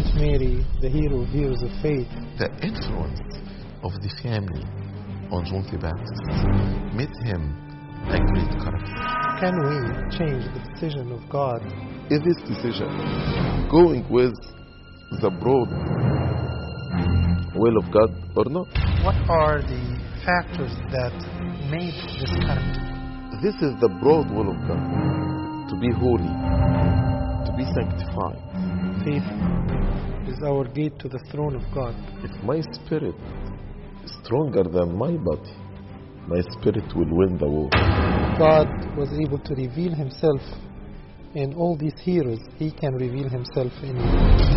Saint Mary, the hero of heroes of faith. The influence of the family on John the Baptist made him a great character. Can we change the decision of God? Is this decision going with the broad will of God or not? What are the factors that made this character? This is the broad will of God, to be holy, to be sanctified. Faith is our gate to the throne of God. If my spirit is stronger than my body, my spirit will win the war. God was able to reveal himself in all these heroes. He can reveal himself in you.